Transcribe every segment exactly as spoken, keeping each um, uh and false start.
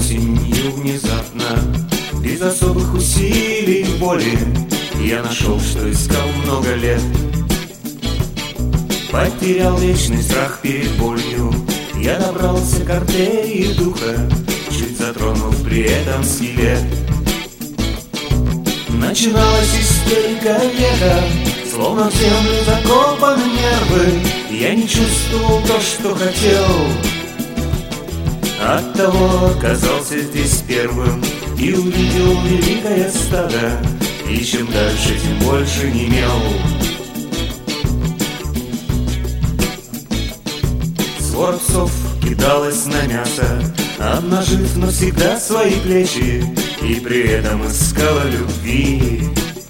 осенью внезапно, без особых усилий и боли, я нашел, что искал много лет. Потерял вечный страх перед болью, я добрался к артерии духа, чуть затронув при этом скелет. Начиналась истерика века, словно в землю закопаны нервы. Я не чувствовал то, что хотел, оттого оказался здесь первым и увидел великое стадо, и чем дальше, тем больше немел. Свора псов кидалась на мясо, обнажив навсегда свои плечи, и при этом искала любви.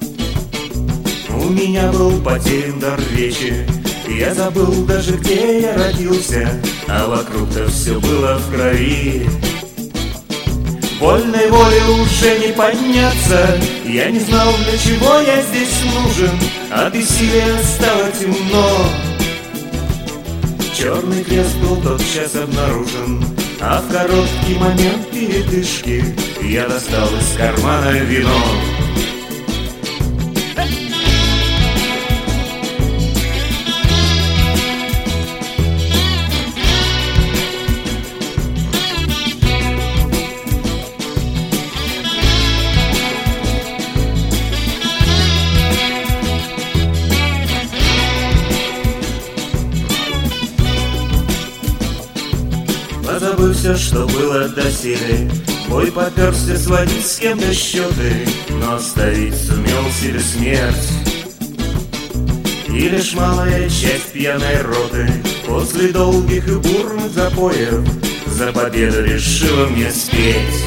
У меня был потерян дар речи, я забыл даже, где я родился, а вокруг-то все было в крови. Вольной воле уже не подняться, я не знал, для чего я здесь нужен, от бессилия стало темно. Черный крест был тотчас обнаружен, а в короткий момент передышки я достал из кармана вино. Позабыв все, что было доселе, бой поперся сводить с кем-то счеты, но оставить сумел себе смерть. И лишь малая часть пьяной роты после долгих и бурных запоев за победу решила мне спеть.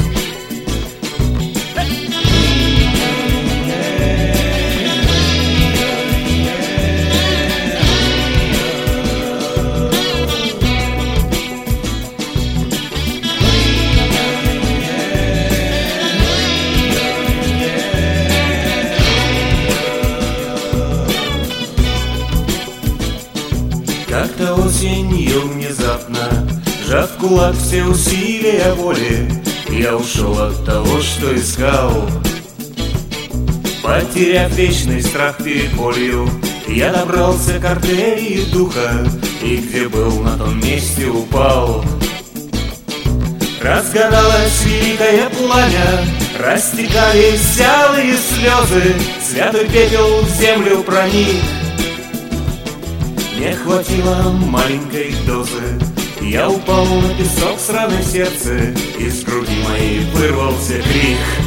Как-то осенью внезапно, сжав в кулак все усилия воли, я ушел от того, что искал. Потеряв вечный страх перед болью, я добрался к артерии духа, и где был, на том месте упал. Разгоралось великое пламя, растекались алые слезы, святой пепел в землю проник. Не хватило маленькой дозы, я упал на песок с раной сердце, из груди моей вырвался крик.